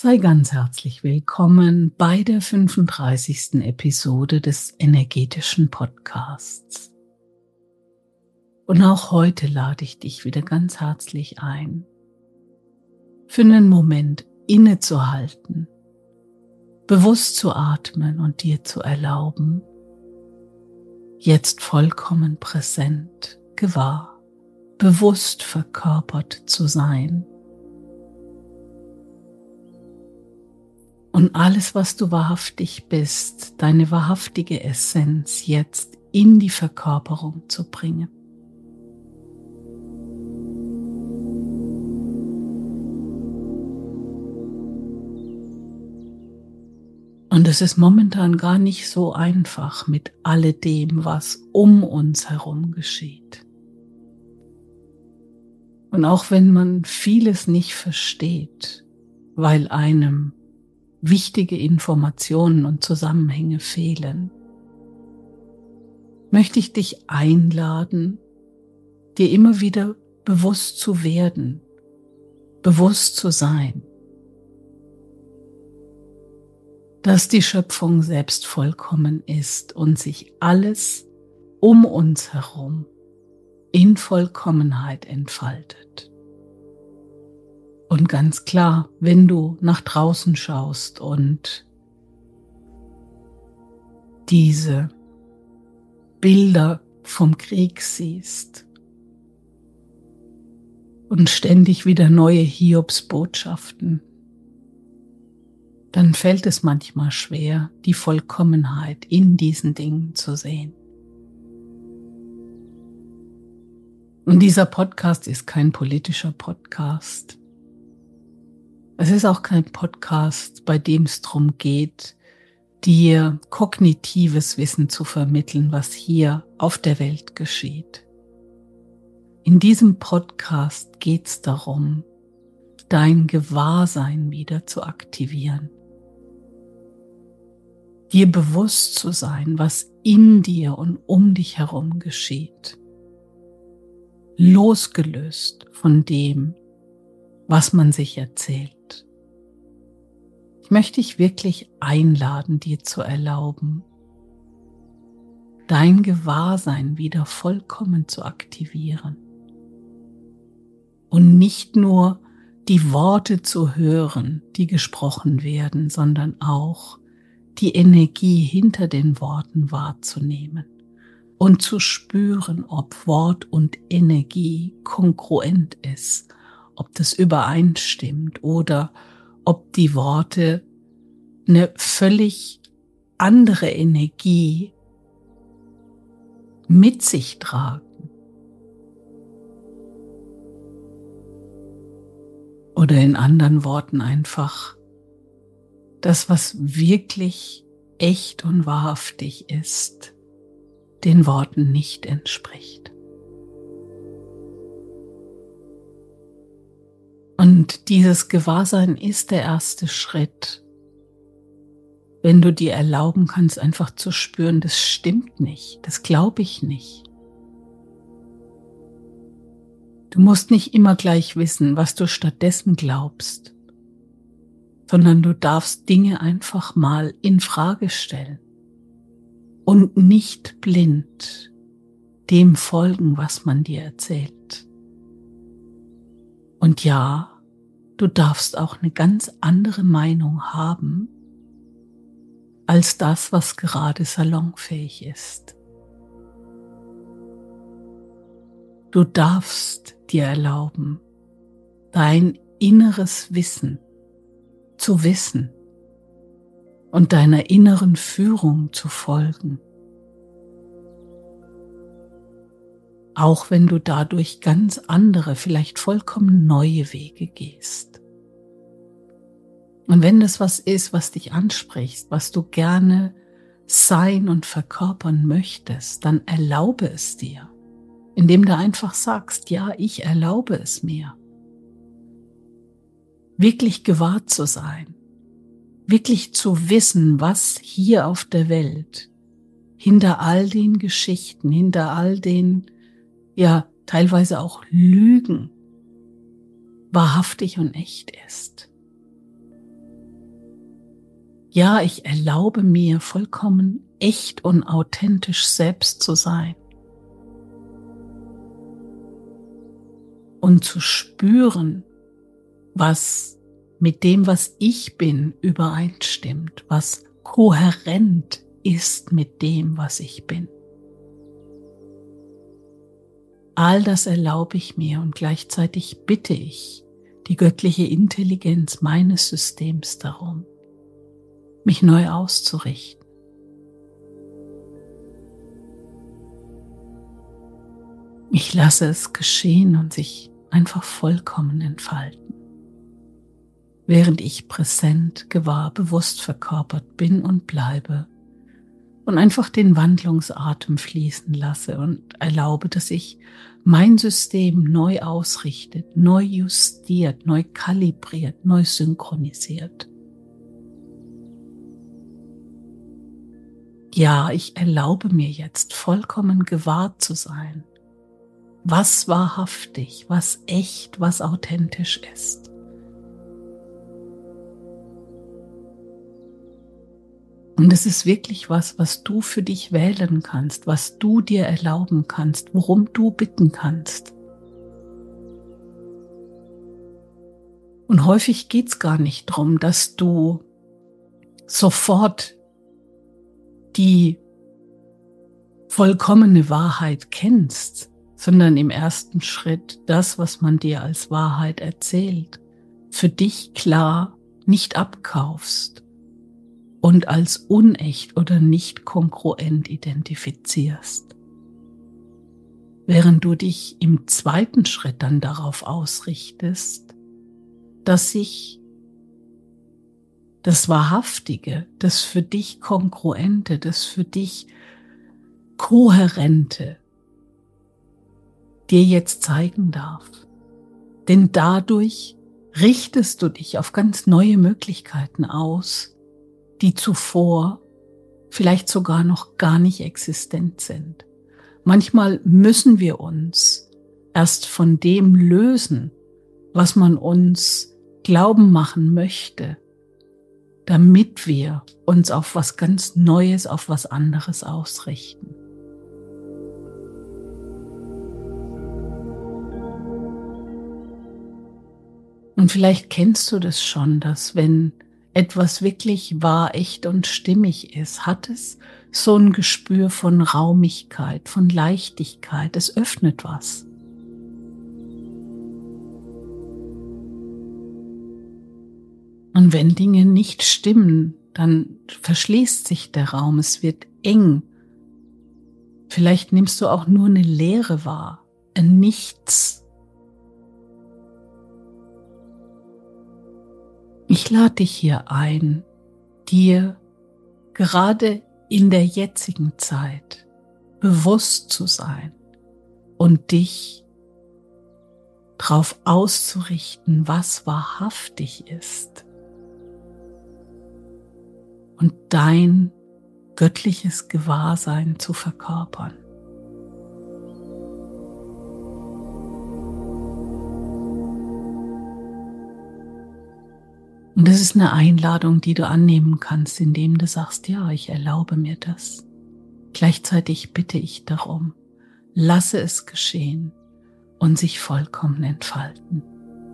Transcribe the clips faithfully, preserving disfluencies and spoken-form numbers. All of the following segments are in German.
Sei ganz herzlich willkommen bei der fünfunddreißigsten Episode des energetischen Podcasts. Und auch heute lade ich dich wieder ganz herzlich ein, für einen Moment innezuhalten, bewusst zu atmen und dir zu erlauben, jetzt vollkommen präsent, gewahr, bewusst verkörpert zu sein. Und alles, was du wahrhaftig bist, deine wahrhaftige Essenz jetzt in die Verkörperung zu bringen. Und es ist momentan gar nicht so einfach mit alledem, was um uns herum geschieht. Und auch wenn man vieles nicht versteht, weil einem wichtige Informationen und Zusammenhänge fehlen, möchte ich dich einladen, dir immer wieder bewusst zu werden, bewusst zu sein, dass die Schöpfung selbst vollkommen ist und sich alles um uns herum in Vollkommenheit entfaltet. Und ganz klar, wenn du nach draußen schaust und diese Bilder vom Krieg siehst und ständig wieder neue Hiobsbotschaften, dann fällt es manchmal schwer, die Vollkommenheit in diesen Dingen zu sehen. Und dieser Podcast ist kein politischer Podcast. Es ist auch kein Podcast, bei dem es darum geht, dir kognitives Wissen zu vermitteln, was hier auf der Welt geschieht. In diesem Podcast geht es darum, dein Gewahrsein wieder zu aktivieren. Dir bewusst zu sein, was in dir und um dich herum geschieht. Losgelöst von dem, was man sich erzählt. Ich möchte dich wirklich einladen, dir zu erlauben, dein Gewahrsein wieder vollkommen zu aktivieren und nicht nur die Worte zu hören, die gesprochen werden, sondern auch die Energie hinter den Worten wahrzunehmen und zu spüren, ob Wort und Energie kongruent ist, ob das übereinstimmt oder ob die Worte eine völlig andere Energie mit sich tragen. Oder in anderen Worten einfach das, was wirklich echt und wahrhaftig ist, den Worten nicht entspricht. Und dieses Gewahrsein ist der erste Schritt, wenn du dir erlauben kannst, einfach zu spüren, das stimmt nicht, das glaube ich nicht. Du musst nicht immer gleich wissen, was du stattdessen glaubst, sondern du darfst Dinge einfach mal in Frage stellen und nicht blind dem folgen, was man dir erzählt. Und ja, du darfst auch eine ganz andere Meinung haben als das, was gerade salonfähig ist. Du darfst dir erlauben, dein inneres Wissen zu wissen und deiner inneren Führung zu folgen. Auch wenn du dadurch ganz andere, vielleicht vollkommen neue Wege gehst. Und wenn das was ist, was dich anspricht, was du gerne sein und verkörpern möchtest, dann erlaube es dir, indem du einfach sagst, ja, ich erlaube es mir. Wirklich gewahr zu sein, wirklich zu wissen, was hier auf der Welt hinter all den Geschichten, hinter all den, ja, teilweise auch Lügen wahrhaftig und echt ist. Ja, ich erlaube mir, vollkommen echt und authentisch selbst zu sein und zu spüren, was mit dem, was ich bin, übereinstimmt, was kohärent ist mit dem, was ich bin. All das erlaube ich mir und gleichzeitig bitte ich die göttliche Intelligenz meines Systems darum, mich neu auszurichten. Ich lasse es geschehen und sich einfach vollkommen entfalten, während ich präsent, gewahr, bewusst verkörpert bin und bleibe und einfach den Wandlungsatem fließen lasse und erlaube, dass sich mein System neu ausrichtet, neu justiert, neu kalibriert, neu synchronisiert. Ja, ich erlaube mir jetzt vollkommen gewahr zu sein, was wahrhaftig, was echt, was authentisch ist. Und es ist wirklich was, was du für dich wählen kannst, was du dir erlauben kannst, worum du bitten kannst. Und häufig geht es gar nicht darum, dass du sofort die vollkommene Wahrheit kennst, sondern im ersten Schritt das, was man dir als Wahrheit erzählt, für dich klar nicht abkaufst und als unecht oder nicht kongruent identifizierst. Während du dich im zweiten Schritt dann darauf ausrichtest, dass sich das Wahrhaftige, das für dich Kongruente, das für dich Kohärente dir jetzt zeigen darf. Denn dadurch richtest du dich auf ganz neue Möglichkeiten aus, die zuvor vielleicht sogar noch gar nicht existent sind. Manchmal müssen wir uns erst von dem lösen, was man uns glauben machen möchte, damit wir uns auf was ganz Neues, auf was anderes ausrichten. Und vielleicht kennst du das schon, dass wenn etwas wirklich wahr, echt und stimmig ist, hat es so ein Gespür von Raumigkeit, von Leichtigkeit. Es öffnet was. Und wenn Dinge nicht stimmen, dann verschließt sich der Raum, es wird eng. Vielleicht nimmst du auch nur eine Leere wahr, ein Nichts. Ich lade dich hier ein, dir gerade in der jetzigen Zeit bewusst zu sein und dich darauf auszurichten, was wahrhaftig ist. Und dein göttliches Gewahrsein zu verkörpern. Und das ist eine Einladung, die du annehmen kannst, indem du sagst, ja, ich erlaube mir das. Gleichzeitig bitte ich darum, lasse es geschehen und sich vollkommen entfalten.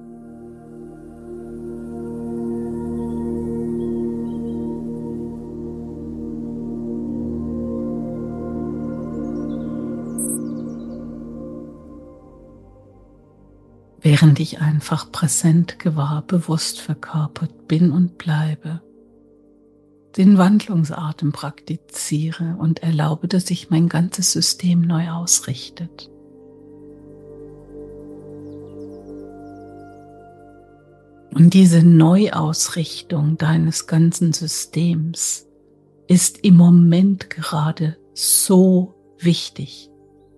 Während ich einfach präsent, gewahr, bewusst verkörpert bin und bleibe, den Wandlungsatem praktiziere und erlaube, dass sich mein ganzes System neu ausrichtet. Und diese Neuausrichtung deines ganzen Systems ist im Moment gerade so wichtig.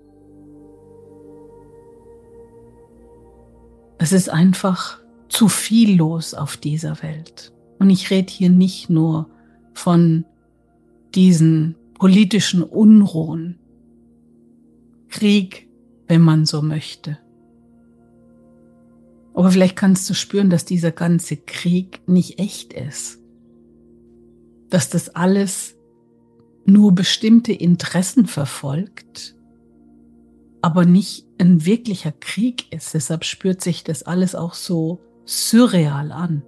Es ist einfach zu viel los auf dieser Welt. Und ich rede hier nicht nur von diesen politischen Unruhen, Krieg, wenn man so möchte. Aber vielleicht kannst du spüren, dass dieser ganze Krieg nicht echt ist. dass das alles nur bestimmte Interessen verfolgt, aber nicht ein wirklicher Krieg ist. Deshalb spürt sich das alles auch so surreal an.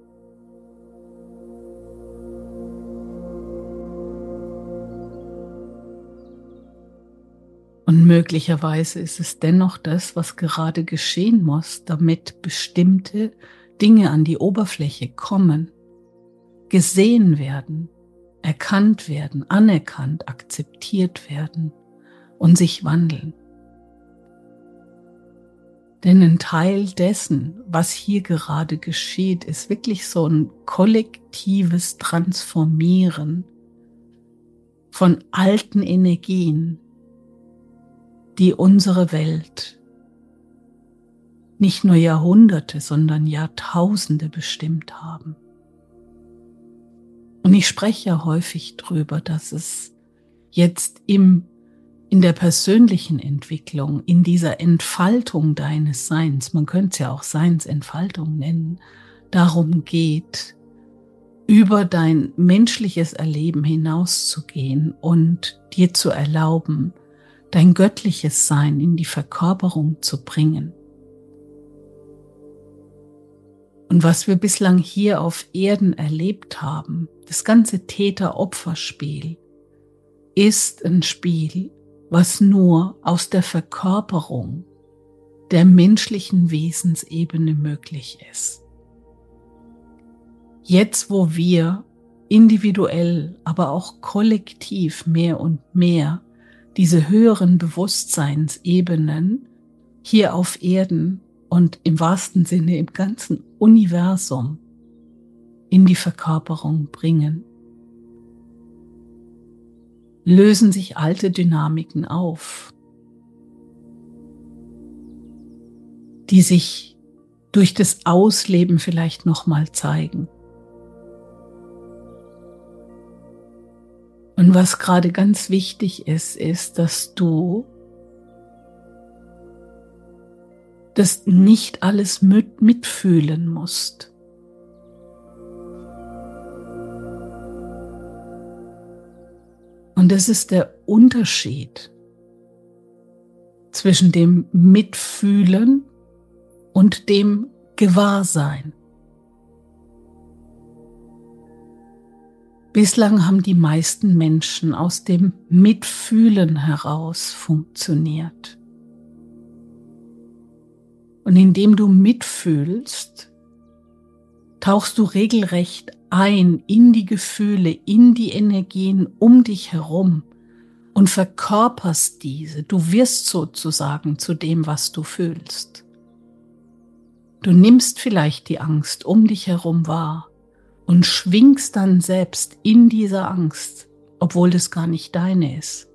Und möglicherweise ist es dennoch das, was gerade geschehen muss, damit bestimmte Dinge an die Oberfläche kommen, gesehen werden, erkannt werden, anerkannt, akzeptiert werden und sich wandeln. Denn ein Teil dessen, was hier gerade geschieht, ist wirklich so ein kollektives Transformieren von alten Energien, die unsere Welt nicht nur Jahrhunderte, sondern Jahrtausende bestimmt haben. Und ich spreche ja häufig drüber, dass es jetzt im, in der persönlichen Entwicklung, in dieser Entfaltung deines Seins, man könnte es ja auch Seinsentfaltung nennen, darum geht, über dein menschliches Erleben hinauszugehen und dir zu erlauben, dein göttliches Sein in die Verkörperung zu bringen. Und was wir bislang hier auf Erden erlebt haben, das ganze Täter-Opfer-Spiel, ist ein Spiel, was nur aus der Verkörperung der menschlichen Wesensebene möglich ist. Jetzt, wo wir individuell, aber auch kollektiv mehr und mehr diese höheren Bewusstseinsebenen hier auf Erden und im wahrsten Sinne im ganzen Universum in die Verkörperung bringen, lösen sich alte Dynamiken auf, die sich durch das Ausleben vielleicht nochmal zeigen. Und was gerade ganz wichtig ist, ist, dass du das nicht alles mit, mitfühlen musst. Und das ist der Unterschied zwischen dem Mitfühlen und dem Gewahrsein. Bislang haben die meisten Menschen aus dem Mitfühlen heraus funktioniert. Und indem du mitfühlst, tauchst du regelrecht ein in die Gefühle, in die Energien um dich herum und verkörperst diese. Du wirst sozusagen zu dem, was du fühlst. Du nimmst vielleicht die Angst um dich herum wahr und schwingst dann selbst in dieser Angst, obwohl das gar nicht deine ist.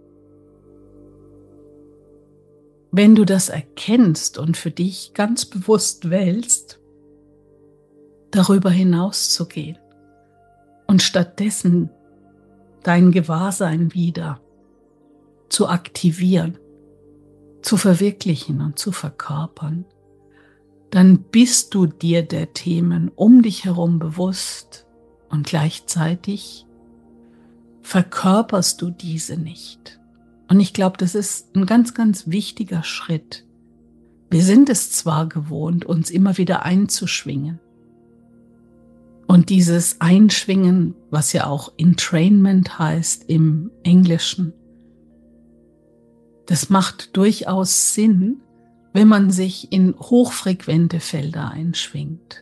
Wenn du das erkennst und für dich ganz bewusst wählst, darüber hinauszugehen und stattdessen dein Gewahrsein wieder zu aktivieren, zu verwirklichen und zu verkörpern, dann bist du dir der Themen um dich herum bewusst und gleichzeitig verkörperst du diese nicht. Und ich glaube, das ist ein ganz, ganz wichtiger Schritt. Wir sind es zwar gewohnt, uns immer wieder einzuschwingen. Und dieses Einschwingen, was ja auch Entrainment heißt im Englischen, das macht durchaus Sinn, wenn man sich in hochfrequente Felder einschwingt.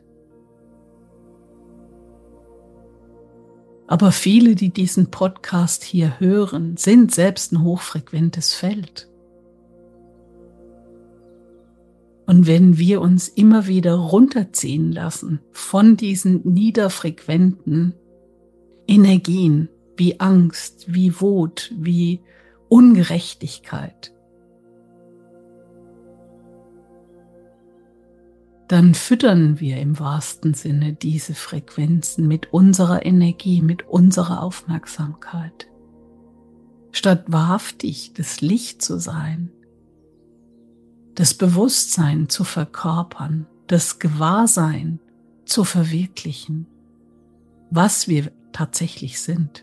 Aber viele, die diesen Podcast hier hören, sind selbst ein hochfrequentes Feld. Und wenn wir uns immer wieder runterziehen lassen von diesen niederfrequenten Energien wie Angst, wie Wut, wie Ungerechtigkeit, dann füttern wir im wahrsten Sinne diese Frequenzen mit unserer Energie, mit unserer Aufmerksamkeit. Statt wahrhaftig das Licht zu sein, das Bewusstsein zu verkörpern, das Gewahrsein zu verwirklichen, was wir tatsächlich sind.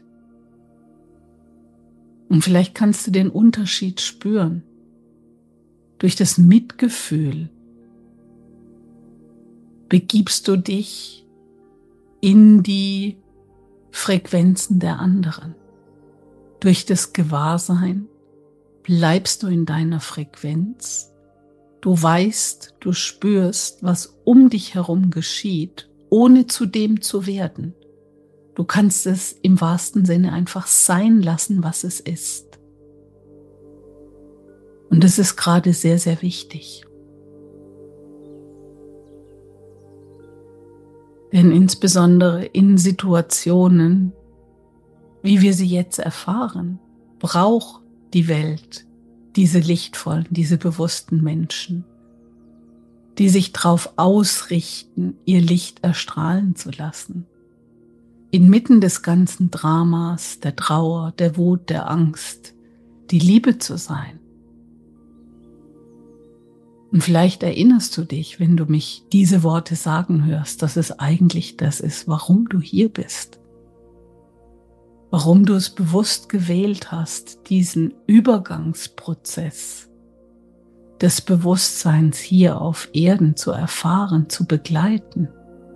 Und vielleicht kannst du den Unterschied spüren. Durch das Mitgefühl begibst du dich in die Frequenzen der anderen. Durch das Gewahrsein bleibst du in deiner Frequenz. Du weißt, du spürst, was um dich herum geschieht, ohne zu dem zu werden. Du kannst es im wahrsten Sinne einfach sein lassen, was es ist. Und das ist gerade sehr, sehr wichtig. Denn insbesondere in Situationen, wie wir sie jetzt erfahren, braucht die Welt diese lichtvollen, diese bewussten Menschen, die sich darauf ausrichten, ihr Licht erstrahlen zu lassen. Inmitten des ganzen Dramas, der Trauer, der Wut, der Angst, die Liebe zu sein. Und vielleicht erinnerst du dich, wenn du mich diese Worte sagen hörst, dass es eigentlich das ist, warum du hier bist. Warum du es bewusst gewählt hast, diesen Übergangsprozess des Bewusstseins hier auf Erden zu erfahren, zu begleiten.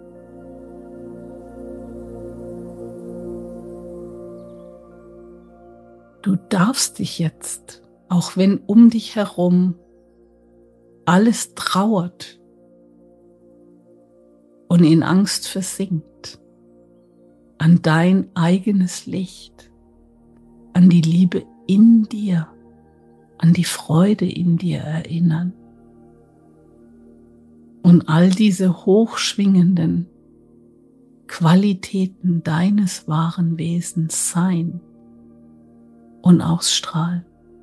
Du darfst dich jetzt, auch wenn um dich herum alles trauert und in Angst versinkt, an dein eigenes Licht, an die Liebe in dir, an die Freude in dir erinnern und all diese hochschwingenden Qualitäten deines wahren Wesens sein und ausstrahlen.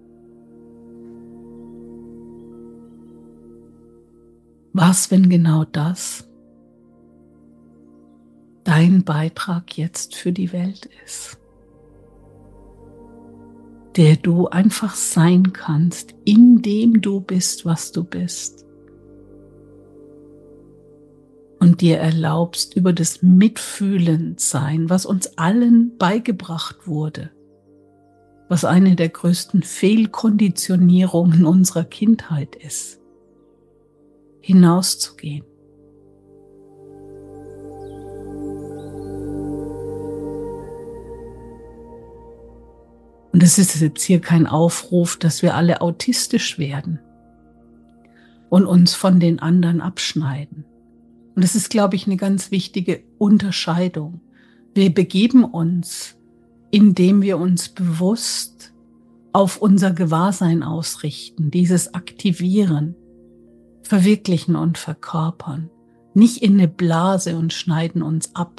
Was, wenn genau das dein Beitrag jetzt für die Welt ist, der du einfach sein kannst, indem du bist, was du bist, und dir erlaubst, über das Mitfühlen sein, was uns allen beigebracht wurde, was eine der größten Fehlkonditionierungen unserer Kindheit ist, hinauszugehen. Und es ist jetzt hier kein Aufruf, dass wir alle autistisch werden und uns von den anderen abschneiden. Und das ist, glaube ich, eine ganz wichtige Unterscheidung. Wir begeben uns, indem wir uns bewusst auf unser Gewahrsein ausrichten, dieses Aktivieren, Verwirklichen und Verkörpern, nicht in eine Blase und schneiden uns ab.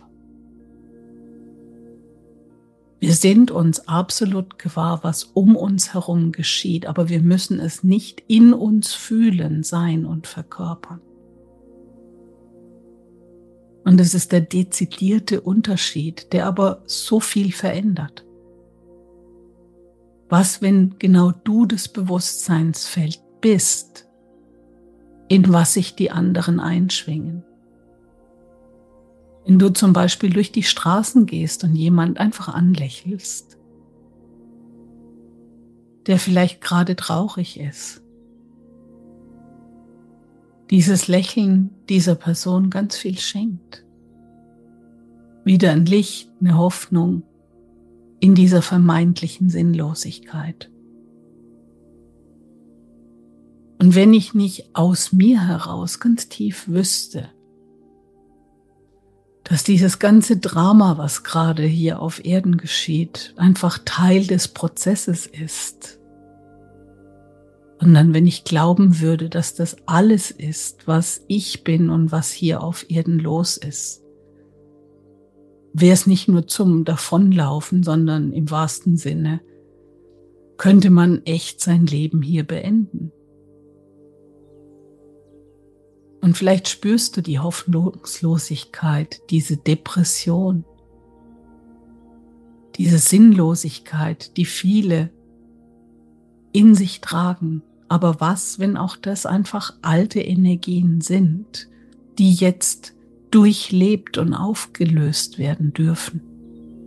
Wir sind uns absolut gewahr, was um uns herum geschieht, aber wir müssen es nicht in uns fühlen, sein und verkörpern. Und es ist der dezidierte Unterschied, der aber so viel verändert. Was, wenn genau du das Bewusstseinsfeld bist, in was sich die anderen einschwingen? Wenn du zum Beispiel durch die Straßen gehst und jemand einfach anlächelst, der vielleicht gerade traurig ist, dieses Lächeln dieser Person ganz viel schenkt. Wieder ein Licht, eine Hoffnung in dieser vermeintlichen Sinnlosigkeit. Und wenn ich nicht aus mir heraus ganz tief wüsste, dass dieses ganze Drama, was gerade hier auf Erden geschieht, einfach Teil des Prozesses ist. Und dann, wenn ich glauben würde, dass das alles ist, was ich bin und was hier auf Erden los ist, wäre es nicht nur zum Davonlaufen, sondern im wahrsten Sinne könnte man echt sein Leben hier beenden. Und vielleicht spürst du die Hoffnungslosigkeit, diese Depression, diese Sinnlosigkeit, die viele in sich tragen. Aber was, wenn auch das einfach alte Energien sind, die jetzt durchlebt und aufgelöst werden dürfen?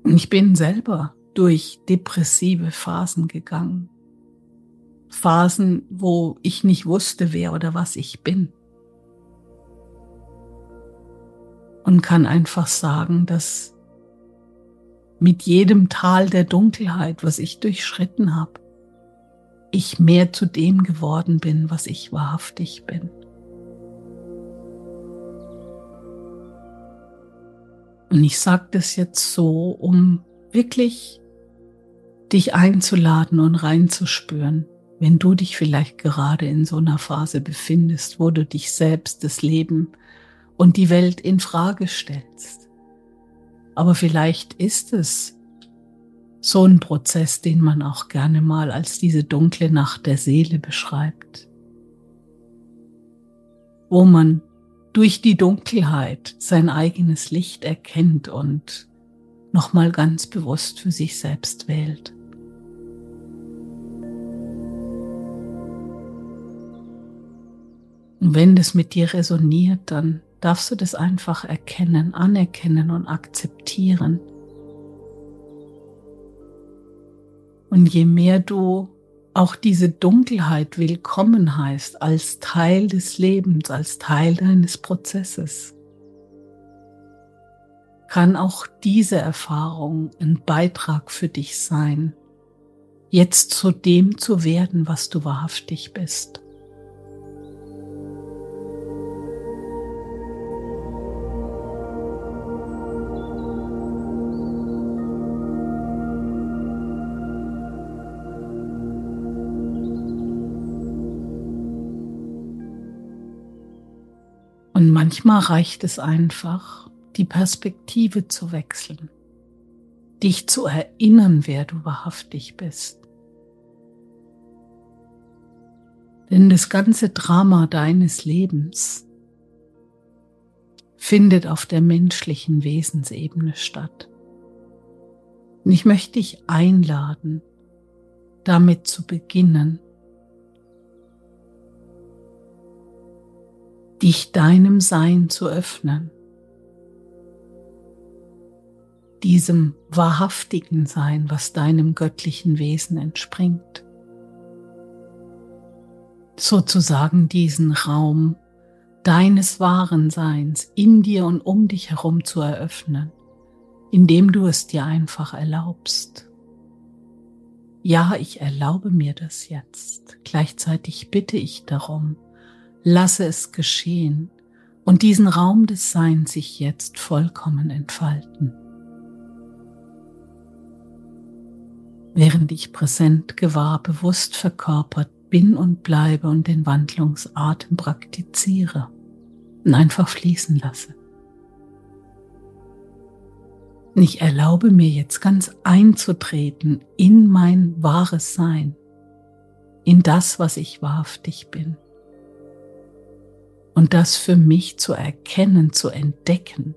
Ich bin selber durch depressive Phasen gegangen. Phasen, wo ich nicht wusste, wer oder was ich bin. Und kann einfach sagen, dass mit jedem Tal der Dunkelheit, was ich durchschritten habe, ich mehr zu dem geworden bin, was ich wahrhaftig bin. Und ich sage das jetzt so, um wirklich dich einzuladen und reinzuspüren, wenn du dich vielleicht gerade in so einer Phase befindest, wo du dich selbst, das Leben und die Welt in Frage stellst. Aber vielleicht ist es so ein Prozess, den man auch gerne mal als diese dunkle Nacht der Seele beschreibt, wo man durch die Dunkelheit sein eigenes Licht erkennt und nochmal ganz bewusst für sich selbst wählt. Und wenn das mit dir resoniert, dann darfst du das einfach erkennen, anerkennen und akzeptieren. Und je mehr du auch diese Dunkelheit willkommen heißt als Teil des Lebens, als Teil deines Prozesses, kann auch diese Erfahrung ein Beitrag für dich sein, jetzt zu dem zu werden, was du wahrhaftig bist. Und manchmal reicht es einfach, die Perspektive zu wechseln, dich zu erinnern, wer du wahrhaftig bist. Denn das ganze Drama deines Lebens findet auf der menschlichen Wesensebene statt. Und ich möchte dich einladen, damit zu beginnen, dich deinem Sein zu öffnen, diesem wahrhaftigen Sein, was deinem göttlichen Wesen entspringt. Sozusagen diesen Raum deines wahren Seins in dir und um dich herum zu eröffnen, indem du es dir einfach erlaubst. Ja, ich erlaube mir das jetzt. Gleichzeitig bitte ich darum, lasse es geschehen und diesen Raum des Seins sich jetzt vollkommen entfalten. Während ich präsent, gewahr, bewusst verkörpert bin und bleibe und den Wandlungsatem praktiziere und einfach fließen lasse. Ich erlaube mir jetzt ganz einzutreten in mein wahres Sein, in das, was ich wahrhaftig bin. Und das für mich zu erkennen, zu entdecken.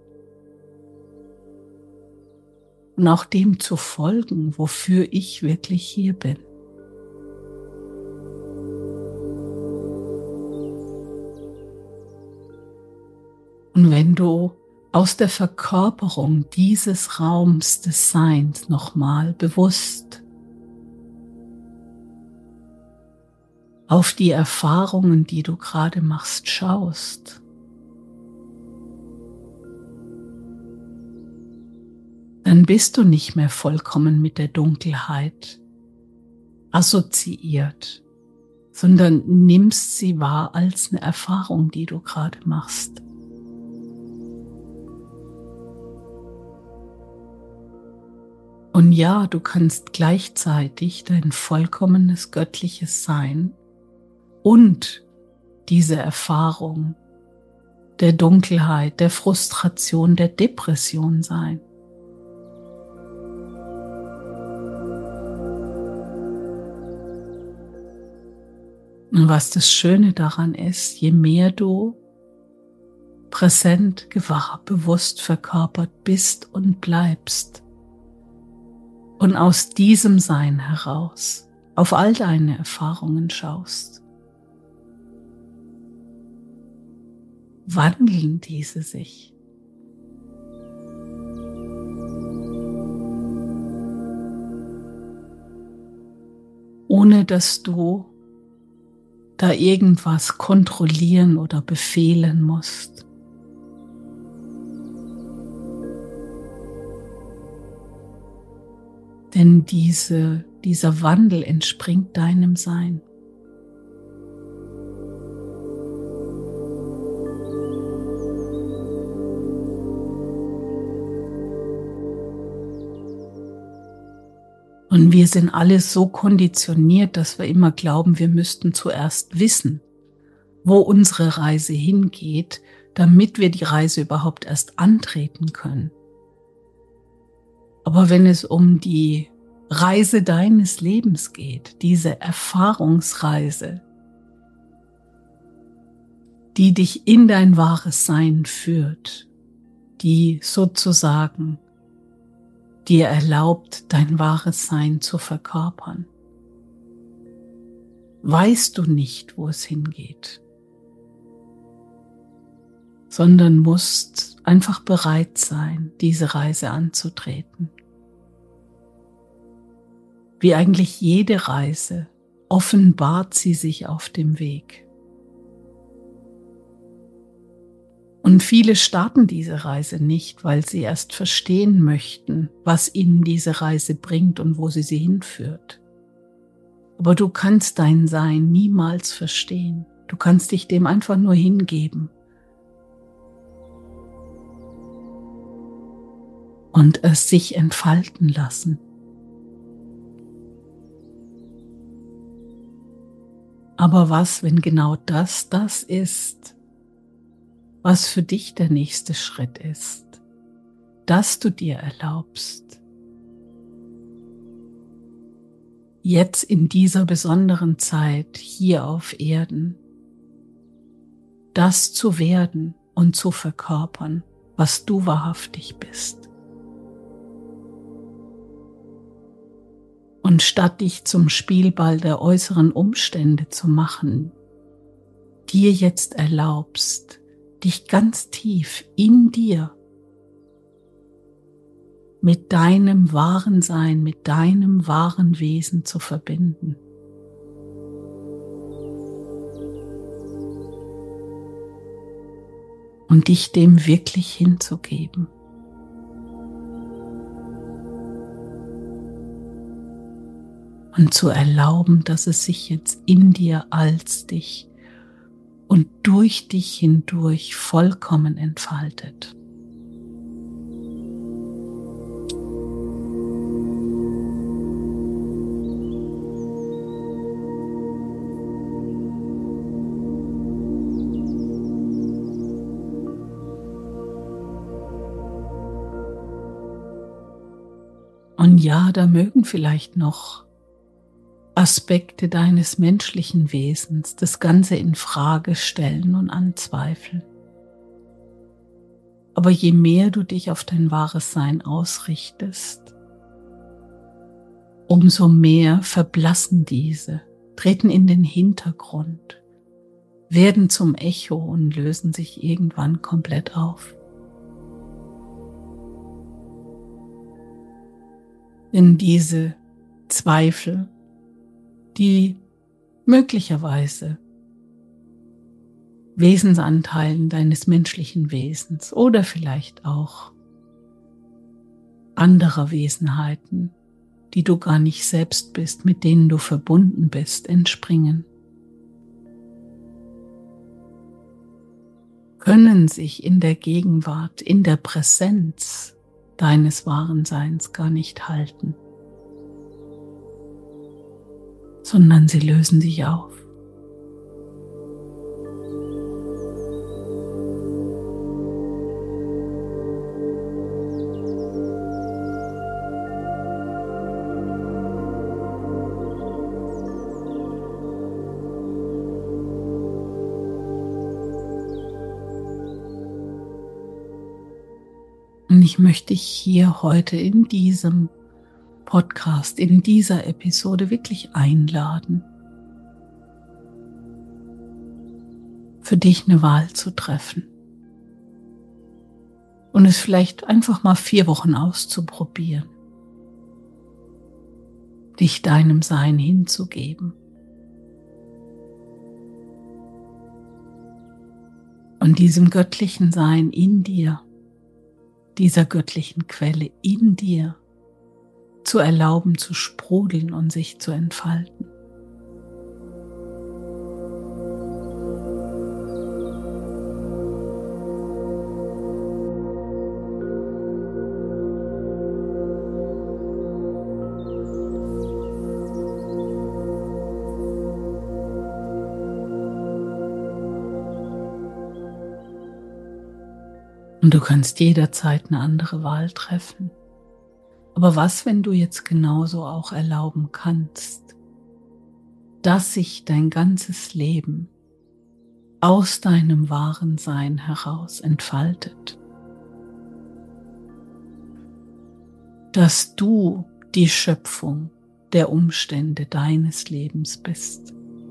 Und auch dem zu folgen, wofür ich wirklich hier bin. Und wenn du aus der Verkörperung dieses Raums des Seins nochmal bewusst auf die Erfahrungen, die du gerade machst, schaust, dann bist du nicht mehr vollkommen mit der Dunkelheit assoziiert, sondern nimmst sie wahr als eine Erfahrung, die du gerade machst. Und ja, du kannst gleichzeitig dein vollkommenes göttliches Sein und diese Erfahrung der Dunkelheit, der Frustration, der Depression sein. Und was das Schöne daran ist, je mehr du präsent, gewahr, bewusst verkörpert bist und bleibst und aus diesem Sein heraus auf all deine Erfahrungen schaust, wandeln diese sich. ohne dass du da irgendwas kontrollieren oder befehlen musst. Denn diese, dieser Wandel entspringt deinem Sein. Und wir sind alle so konditioniert, dass wir immer glauben, wir müssten zuerst wissen, wo unsere Reise hingeht, damit wir die Reise überhaupt erst antreten können. Aber wenn es um die Reise deines Lebens geht, diese Erfahrungsreise, die dich in dein wahres Sein führt, die sozusagen dir erlaubt, dein wahres Sein zu verkörpern, weißt du nicht, wo es hingeht, sondern musst einfach bereit sein, diese Reise anzutreten. Wie eigentlich jede Reise offenbart sie sich auf dem Weg. Und viele starten diese Reise nicht, weil sie erst verstehen möchten, was ihnen diese Reise bringt und wo sie sie hinführt. Aber du kannst dein Sein niemals verstehen. Du kannst dich dem einfach nur hingeben. Und es sich entfalten lassen. Aber was, wenn genau das das ist, was für dich der nächste Schritt ist, dass du dir erlaubst, jetzt in dieser besonderen Zeit hier auf Erden, das zu werden und zu verkörpern, was du wahrhaftig bist. Und statt dich zum Spielball der äußeren Umstände zu machen, dir jetzt erlaubst, dich ganz tief in dir mit deinem wahren Sein, mit deinem wahren Wesen zu verbinden. Und dich dem wirklich hinzugeben. Und zu erlauben, dass es sich jetzt in dir als dich und durch dich hindurch vollkommen entfaltet. Und ja, da mögen vielleicht noch Aspekte deines menschlichen Wesens das Ganze in Frage stellen und anzweifeln. Aber je mehr du dich auf dein wahres Sein ausrichtest, umso mehr verblassen diese, treten in den Hintergrund, werden zum Echo und lösen sich irgendwann komplett auf. Denn diese Zweifel, die möglicherweise Wesensanteilen deines menschlichen Wesens oder vielleicht auch anderer Wesenheiten, die du gar nicht selbst bist, mit denen du verbunden bist, entspringen, können sich in der Gegenwart, in der Präsenz deines wahren Seins gar nicht halten, sondern sie lösen sich auf. Und ich möchte dich hier heute in diesem Podcast, in dieser Episode wirklich einladen, für dich eine Wahl zu treffen und es vielleicht einfach mal vier Wochen auszuprobieren. dich deinem Sein hinzugeben. Und diesem göttlichen Sein in dir, dieser göttlichen Quelle in dir zu erlauben, zu sprudeln und sich zu entfalten. Und du kannst jederzeit eine andere Wahl treffen. Aber was, wenn du jetzt genauso auch erlauben kannst, dass sich dein ganzes Leben aus deinem wahren Sein heraus entfaltet? Dass du die Schöpfung der Umstände deines Lebens bist.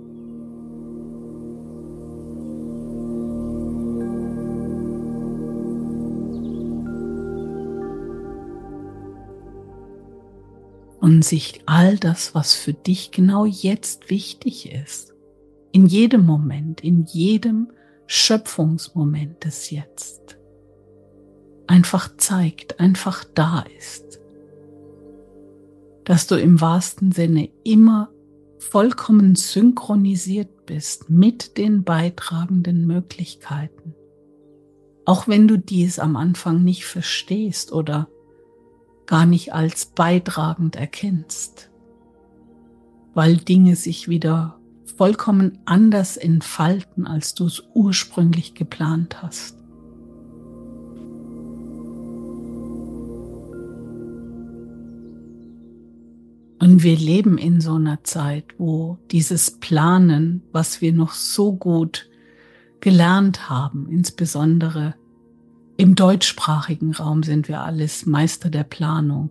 Und sich all das, was für dich genau jetzt wichtig ist, in jedem Moment, in jedem Schöpfungsmoment des Jetzt, einfach zeigt, einfach da ist. Dass du im wahrsten Sinne immer vollkommen synchronisiert bist mit den beitragenden Möglichkeiten. Auch wenn du dies am Anfang nicht verstehst oder gar nicht als beitragend erkennst, weil Dinge sich wieder vollkommen anders entfalten, als du es ursprünglich geplant hast. Und wir leben in so einer Zeit, wo dieses Planen, was wir noch so gut gelernt haben, insbesondere im deutschsprachigen Raum sind wir alles Meister der Planung,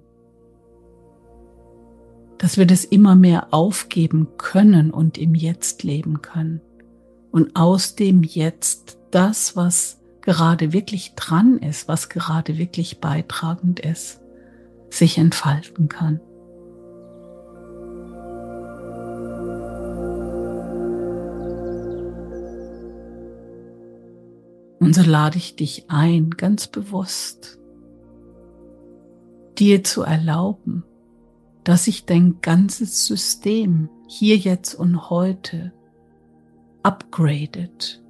dass wir das immer mehr aufgeben können und im Jetzt leben können und aus dem Jetzt das, was gerade wirklich dran ist, was gerade wirklich beitragend ist, sich entfalten kann. Und so lade ich dich ein, ganz bewusst, dir zu erlauben, dass sich dein ganzes System hier, jetzt und heute upgradet,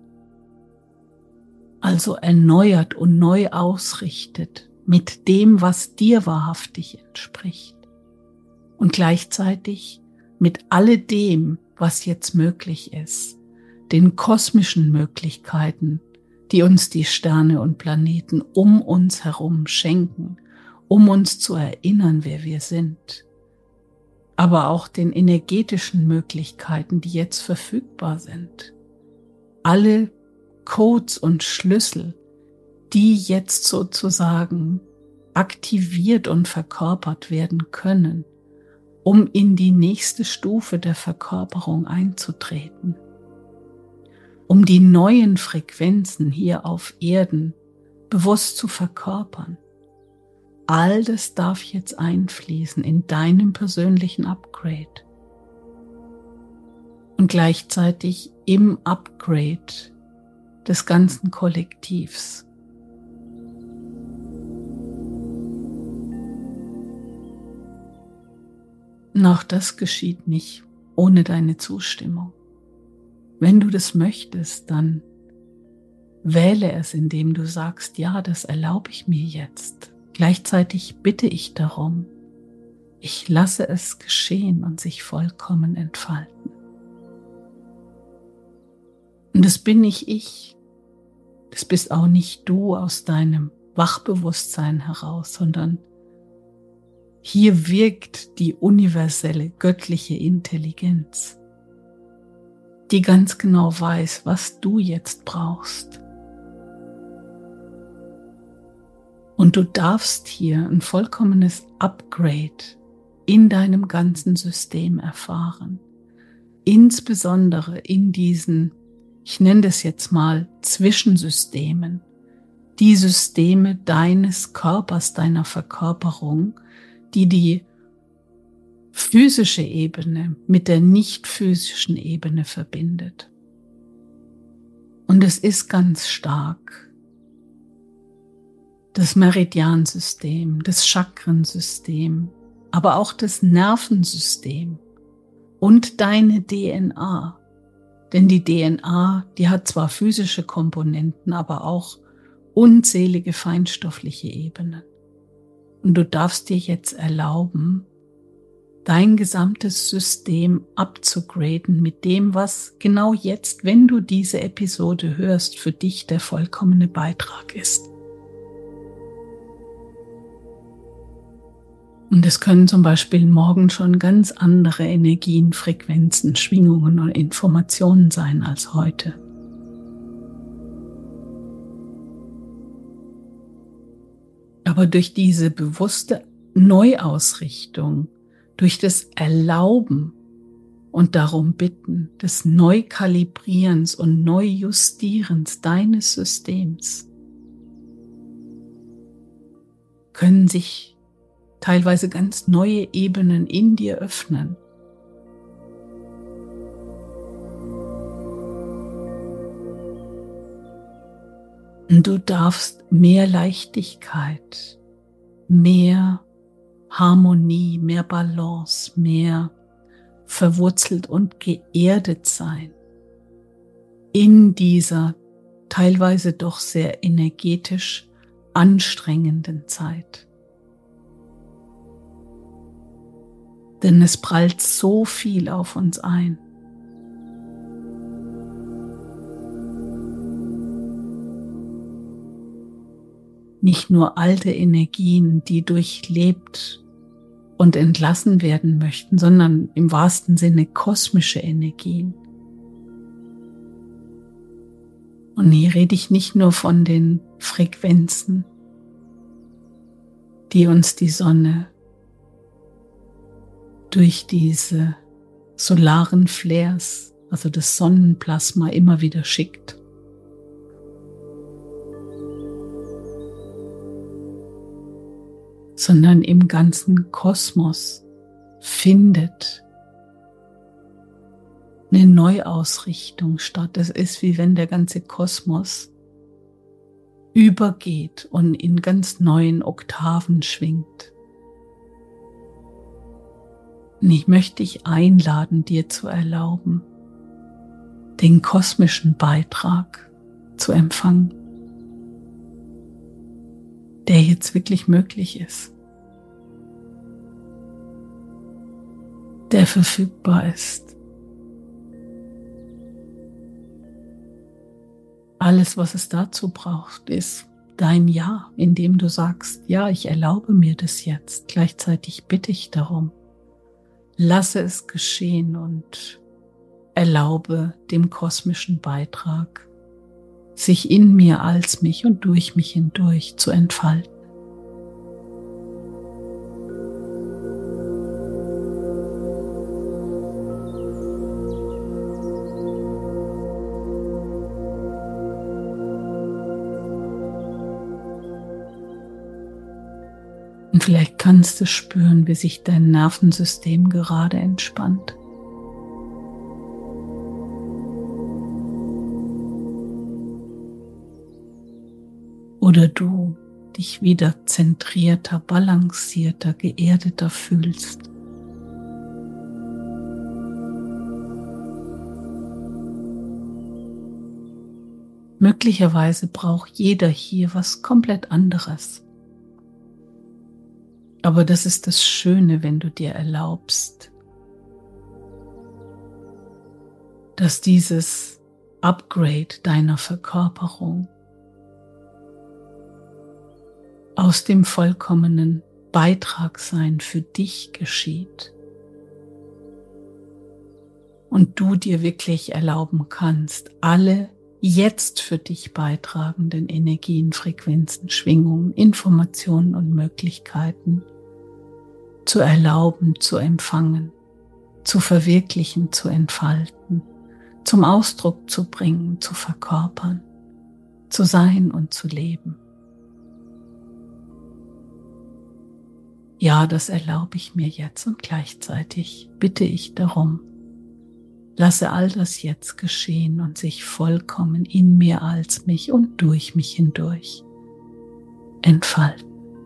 also erneuert und neu ausrichtet mit dem, was dir wahrhaftig entspricht und gleichzeitig mit alledem, was jetzt möglich ist, den kosmischen Möglichkeiten, die uns die Sterne und Planeten um uns herum schenken, um uns zu erinnern, wer wir sind, aber auch den energetischen Möglichkeiten, die jetzt verfügbar sind. Alle Codes und Schlüssel, die jetzt sozusagen aktiviert und verkörpert werden können, um in die nächste Stufe der Verkörperung einzutreten. Um die neuen Frequenzen hier auf Erden bewusst zu verkörpern. All das darf jetzt einfließen in deinem persönlichen Upgrade und gleichzeitig im Upgrade des ganzen Kollektivs. Und auch das geschieht nicht ohne deine Zustimmung. Wenn du das möchtest, dann wähle es, indem du sagst, ja, das erlaube ich mir jetzt. Gleichzeitig bitte ich darum, ich lasse es geschehen und sich vollkommen entfalten. Und das bin nicht ich, das bist auch nicht du aus deinem Wachbewusstsein heraus, sondern hier wirkt die universelle göttliche Intelligenz, die ganz genau weiß, was du jetzt brauchst. Und du darfst hier ein vollkommenes Upgrade in deinem ganzen System erfahren. Insbesondere in diesen, ich nenne das jetzt mal Zwischensystemen, die Systeme deines Körpers, deiner Verkörperung, die die physische Ebene mit der nicht physischen Ebene verbindet. Und es ist ganz stark das Meridiansystem, das Chakrensystem, aber auch das Nervensystem und deine D N A. Denn die D N A, die hat zwar physische Komponenten, aber auch unzählige feinstoffliche Ebenen. Und du darfst dir jetzt erlauben, dein gesamtes System abzugraden mit dem, was genau jetzt, wenn du diese Episode hörst, für dich der vollkommene Beitrag ist. Und es können zum Beispiel morgen schon ganz andere Energien, Frequenzen, Schwingungen und Informationen sein als heute. Aber durch diese bewusste Neuausrichtung, durch das Erlauben und darum bitten, des Neukalibrierens und Neujustierens deines Systems, können sich teilweise ganz neue Ebenen in dir öffnen. Und du darfst mehr Leichtigkeit, mehr Harmonie, mehr Balance, mehr verwurzelt und geerdet sein in dieser teilweise doch sehr energetisch anstrengenden Zeit. Denn es prallt so viel auf uns ein. Nicht nur alte Energien, die durchlebt und entlassen werden möchten, sondern im wahrsten Sinne kosmische Energien. Und hier rede ich nicht nur von den Frequenzen, die uns die Sonne durch diese solaren Flares, also das Sonnenplasma, immer wieder schickt. Sondern im ganzen Kosmos findet eine Neuausrichtung statt. Es ist, wie wenn der ganze Kosmos übergeht und in ganz neuen Oktaven schwingt. Und ich möchte dich einladen, dir zu erlauben, den kosmischen Beitrag zu empfangen, der jetzt wirklich möglich ist, der verfügbar ist. Alles, was es dazu braucht, ist dein Ja, indem du sagst, ja, ich erlaube mir das jetzt. Gleichzeitig bitte ich darum. Lasse es geschehen und erlaube dem kosmischen Beitrag, sich in mir als mich und durch mich hindurch zu entfalten. Und vielleicht kannst du spüren, wie sich dein Nervensystem gerade entspannt. Oder du dich wieder zentrierter, balancierter, geerdeter fühlst. Möglicherweise braucht jeder hier was komplett anderes. Aber das ist das Schöne, wenn du dir erlaubst, dass dieses Upgrade deiner Verkörperung aus dem vollkommenen Beitragsein für dich geschieht und du dir wirklich erlauben kannst, alle jetzt für dich beitragenden Energien, Frequenzen, Schwingungen, Informationen und Möglichkeiten zu erlauben, zu empfangen, zu verwirklichen, zu entfalten, zum Ausdruck zu bringen, zu verkörpern, zu sein und zu leben. Ja, das erlaube ich mir jetzt und gleichzeitig bitte ich darum, lasse all das jetzt geschehen und sich vollkommen in mir als mich und durch mich hindurch entfalten.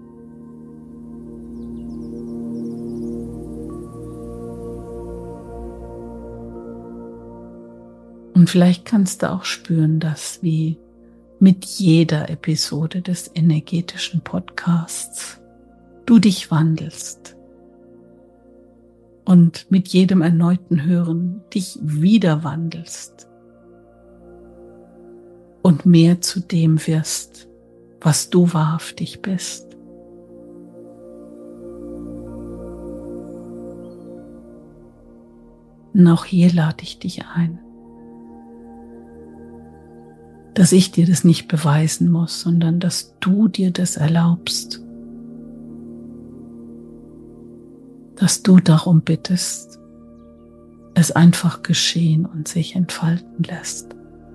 Und vielleicht kannst du auch spüren, dass wie mit jeder Episode des energetischen Podcasts du dich wandelst und mit jedem erneuten Hören dich wieder wandelst und mehr zu dem wirst, was du wahrhaftig bist. Und auch hier lade ich dich ein, dass ich dir das nicht beweisen muss, sondern dass du dir das erlaubst, dass du darum bittest, es einfach geschehen und sich entfalten lässt.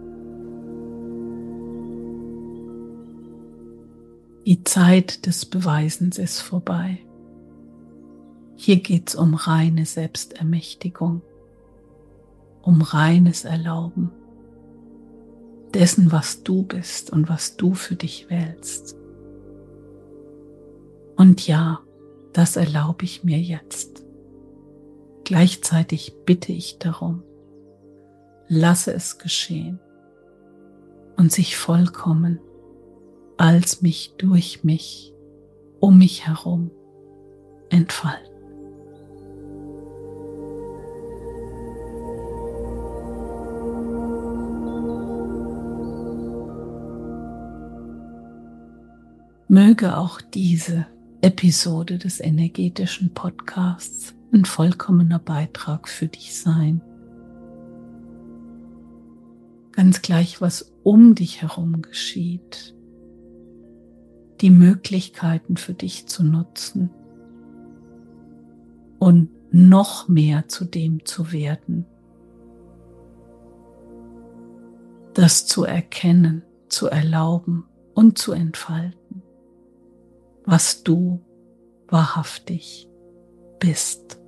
Die Zeit des Beweisens ist vorbei. Hier geht es um reine Selbstermächtigung, um reines Erlauben dessen, was du bist und was du für dich wählst. Und ja, das erlaube ich mir jetzt. Gleichzeitig bitte ich darum, lasse es geschehen und sich vollkommen als mich, durch mich, um mich herum entfalten. Möge auch diese Episode des energetischen Podcasts ein vollkommener Beitrag für dich sein. Ganz gleich, was um dich herum geschieht, die Möglichkeiten für dich zu nutzen und noch mehr zu dem zu werden, das zu erkennen, zu erlauben und zu entfalten, was du wahrhaftig bist.